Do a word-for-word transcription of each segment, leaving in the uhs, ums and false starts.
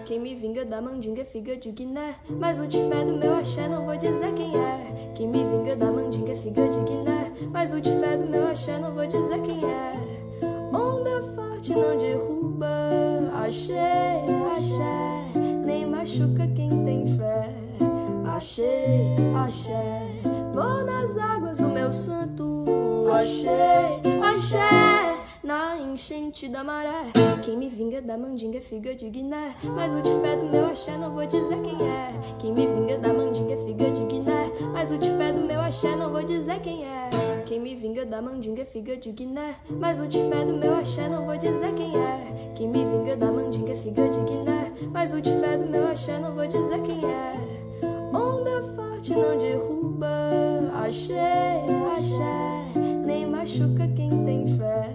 Quem me vinga da mandinga é figa de Guiné, mas o de fé do meu axé não vou dizer quem é. Quem me vinga da mandinga é figa de Guiné, mas o de fé do meu axé não vou dizer quem é. Onda forte não derruba, axé, axé, nem machuca quem tem fé. Axé, axé, vou nas águas do meu santo, axé, axé, na enchente da maré. Quem me vinga da mandinga é figa de Guiné, mas o de fé do meu axé não vou dizer quem é. Quem me vinga da mandinga é figa de Guiné, mas o de fé do meu axé não vou dizer quem é. Quem me vinga da mandinga é figa de Guiné, mas o de fé do meu axé não vou dizer quem é. Quem me vinga da mandinga é figa de Guiné, mas o de fé do meu axé não vou dizer quem é. Onda forte não derruba, axé, axé, nem machuca quem tem fé.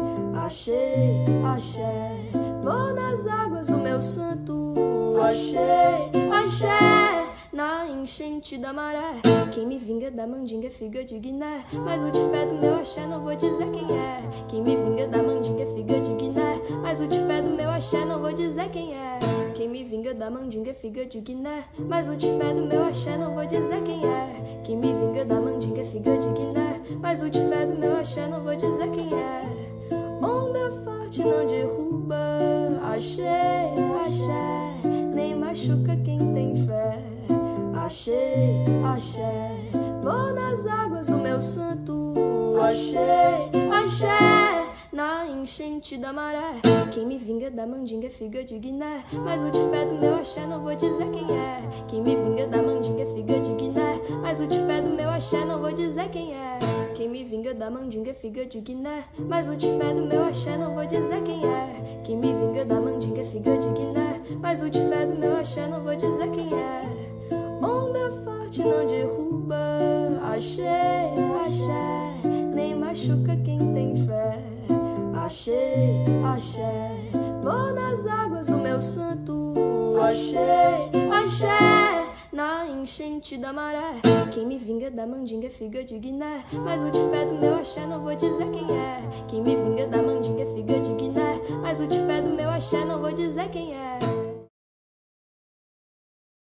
Axé, axé, vou nas águas do meu santo, axé, axé, na enchente da maré. Quem me vinga da mandinga é figa de Guiné, mas o de fé do meu axé não vou dizer quem é. Quem me vinga da mandinga é figa de Guiné, mas o de fé do meu axé não vou dizer quem é. Quem me vinga da mandinga é figa de Guiné, mas o de fé do meu axé não vou dizer quem é. Quem me vinga da mandinga é figa de Guiné, mas o de fé do meu axé não vou dizer quem é. Onda forte não derruba, axé, axé, nem machuca quem tem fé. Axé, axé, vou nas águas do meu santo, axé, axé, na enchente da maré. Quem me vinga da mandinga é figa de Guiné, mas o de fé do meu axé não vou dizer quem é. Quem me vinga da mandinga é figa de Guiné, mas o de fé do meu axé não vou dizer quem é. Quem me vinga da mandinga é figa de Guiné, mas o de fé do meu axé não vou dizer quem é. Quem me vinga da mandinga é figa de Guiné, mas o de fé do meu axé não vou dizer quem é. Onda forte não derruba, axé, axé, nem machuca quem tem fé. Axé, axé, vou nas águas do meu santo, axé, axé, na enchente da maré. Quem me vinga da mandinga é figa de Guiné, mas o de fé do meu axé não vou dizer quem é. Quem me vinga da mandinga é figa de Guiné, mas o de fé do meu axé não vou dizer quem é.